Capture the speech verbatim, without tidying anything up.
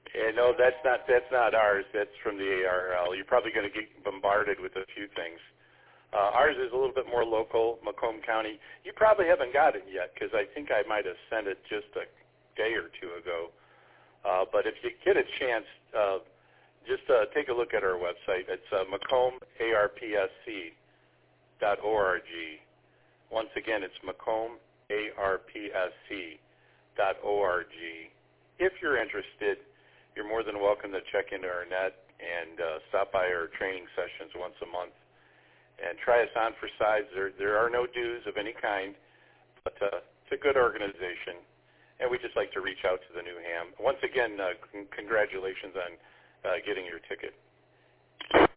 Yeah, no, that's not that's not ours. That's from the A R L. You're probably going to get bombarded with a few things. Uh, ours is a little bit more local, Macomb County. You probably haven't got it yet because I think I might have sent it just a day or two ago. Uh, but if you get a chance, uh, just uh, take a look at our website. It's uh, Macomb A R P S C dot org. Once again, it's Macomb A R P S C dot org. If you're interested, you're more than welcome to check into our net and uh, stop by our training sessions once a month and try us on for size. There, there are no dues of any kind, but uh, it's a good organization, and we just like to reach out to the new ham. Once again, uh, c- congratulations on uh, getting your ticket.